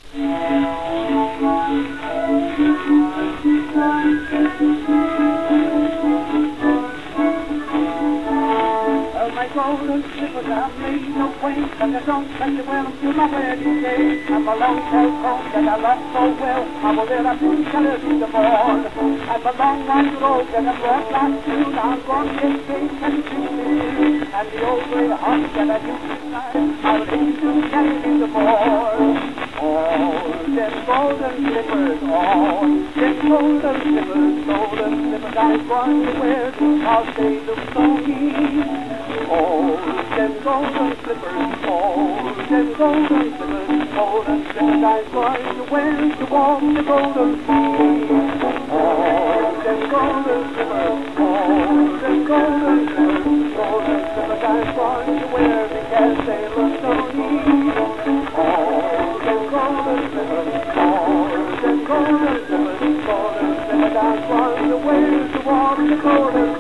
My golden slippers are made of weight, and I don't like to wear them to my wedding day. I'm a long tail coat that I love so well. I will wear a blue color in the morn. I'm a long white robe that I brought last June. I'm going to get paid and shoes. And the old gray horse that I used to ride, I'll leave to carry in the morn. Oh, them golden slippers, oh, them golden slippers I'm going to wear because they look so neat. Oh, them golden slippers, oh, them golden slippers, I'm going to wear to walk the golden sea. Oh, them golden slippers, oh, them golden slippers, I'm going to wear because they look so neat. Oh, them golden slippers, oh, them golden slippers, I'm going to wear to walk the golden sea.